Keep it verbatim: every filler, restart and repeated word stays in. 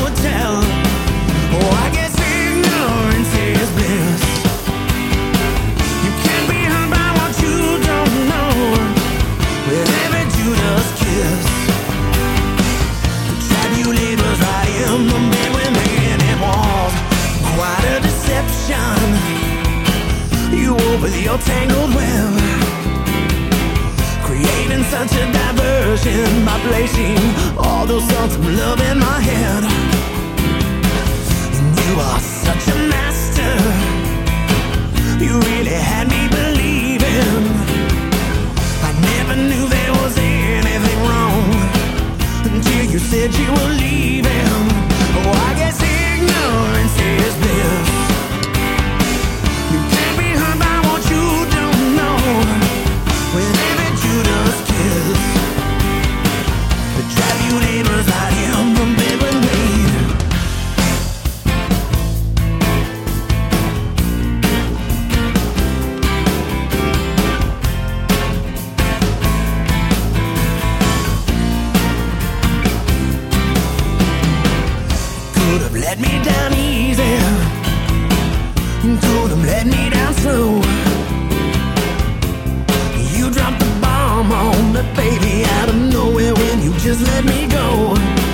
would tell. Oh, I guess ignorance is bliss. You can't be hurt by what you don't know. With every Judas kiss, the trap you laid was right in the bed with me, and it was quite a deception. You wove with your tangled web, creating such a diversion by placing all those songs of love in my head. And you are such a master. You really had me believing. I never knew there was anything wrong until you said you were leaving. Oh, I guess ignorance is bliss. You can't be hurt by what you don't know. With every Judas kiss, the trap you laid was out in the bed with me. Could have let me down easy, could have let me down slow. You dropped the bomb on me, baby, out of nowhere when you just let me go.